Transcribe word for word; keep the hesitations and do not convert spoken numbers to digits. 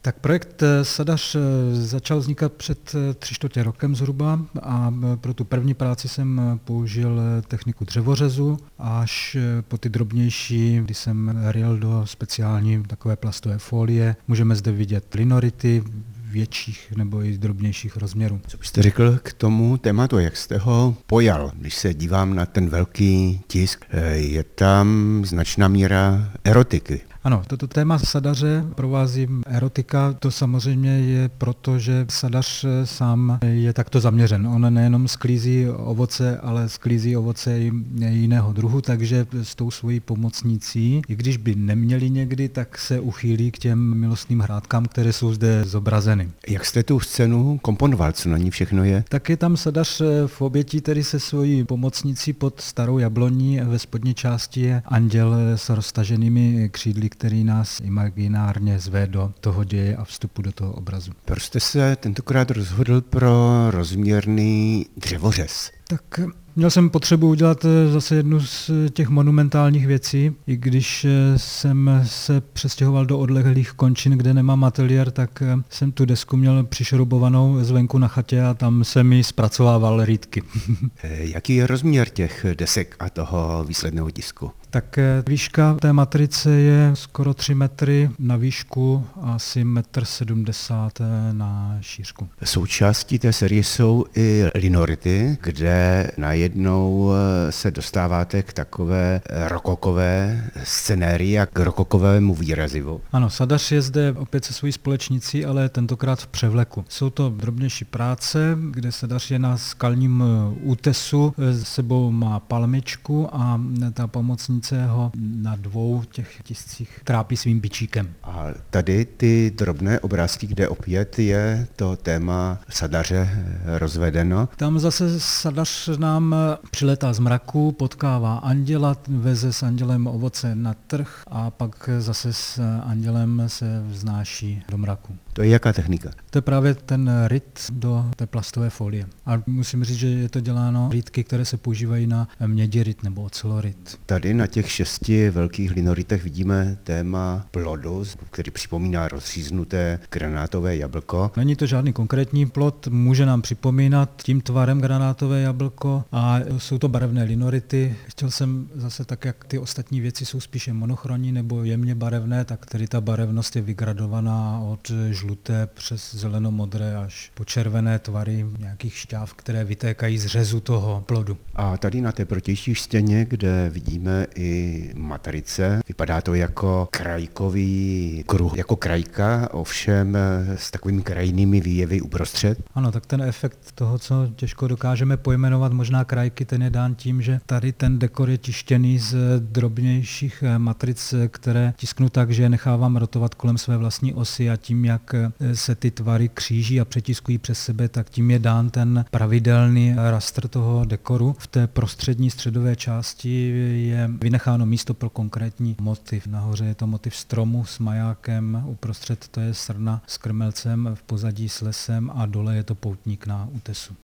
Tak projekt Sadař začal vznikat před tři čtvrtě rokem zhruba a pro tu první práci jsem použil techniku dřevořezu, až po ty drobnější, kdy jsem ryl do speciální takové plastové folie. Můžeme zde vidět linority větších nebo i drobnějších rozměrů. Co byste řekl k tomu tématu, jak jste ho pojal? Když se dívám na ten velký tisk, je tam značná míra erotiky. Ano, toto téma sadaře provází erotika. To samozřejmě je proto, že sadař sám je takto zaměřen. On nejenom sklízí ovoce, ale sklízí ovoce i jiného druhu, takže s tou svojí pomocnicí, i když by neměli někdy, tak se uchýlí k těm milostným hrádkám, které jsou zde zobrazeny. Jak jste tu scénu komponoval, co na ní všechno je? Tak je tam sadař v obětí tedy se svojí pomocnicí pod starou jabloní. Ve spodní části je anděl s roztaženými křídly, který nás imaginárně zve do toho děje a vstupu do toho obrazu. Proč jste se tentokrát rozhodl pro rozměrný dřevořez? Tak měl jsem potřebu udělat zase jednu z těch monumentálních věcí. I když jsem se přestěhoval do odlehlých končin, kde nemám ateliér, tak jsem tu desku měl přišroubovanou zvenku na chatě a tam jsem ji zpracovával rýdky. Jaký je rozměr těch desek a toho výsledného tisku? Tak výška té matrice je skoro tři metry na výšku a asi metr sedmdesát na šířku. Součástí té série jsou i linority, kde najednou se dostáváte k takové rokokové scenérii a k rokokovému výrazivu. Ano, sadař je zde opět se svojí společnicí, ale tentokrát v převleku. Jsou to drobnější práce, kde sadař je na skalním útesu, s sebou má palmičku a ta pomocnice ho na dvou těch tiscích trápí svým bičíkem. A tady ty drobné obrázky, kde opět je to téma sadaře rozvedeno. Tam zase sadař nám přiletá z mraku, potkává anděla, veze s andělem ovoce na trh a pak zase s andělem se vznáší do mraku. To je jaká technika? To je právě ten ryt do té plastové folie. A musím říct, že je to děláno rýdky, které se používají na mědiryt nebo oceloryt. Tady na těch šesti velkých linoritech vidíme téma plodu, který připomíná rozříznuté granátové jablko. Není to žádný konkrétní plod, může nám připomínat tím tvarem granátové jablko a jsou to barevné linority. Chtěl jsem zase tak, jak ty ostatní věci jsou spíše monochronní nebo jemně barevné, tak tady ta barevnost je vygradovaná od žluté přes zelenomodré až po červené tvary nějakých šťáv, které vytékají z řezu toho plodu. A tady na té protější stěně, kde vidíme i matrice, vypadá to jako krajkový kruh, jako krajka, ovšem s takovými krajnými výjevy uprostřed. Ano, tak ten efekt toho, co těžko dokážeme pojmenovat, možná krajky, ten je dán tím, že tady ten dekor je tištěný z drobnějších matric, které tisknu tak, že je nechávám rotovat kolem své vlastní osy a tím, jak se ty tvary kříží a přetiskují přes sebe, tak tím je dán ten pravidelný rastr toho dekoru. V té prostřední středové části je vynecháno místo pro konkrétní motiv. Nahoře je to motiv stromu s majákem, uprostřed to je srna s krmelcem, v pozadí s lesem a dole je to poutník na útesu.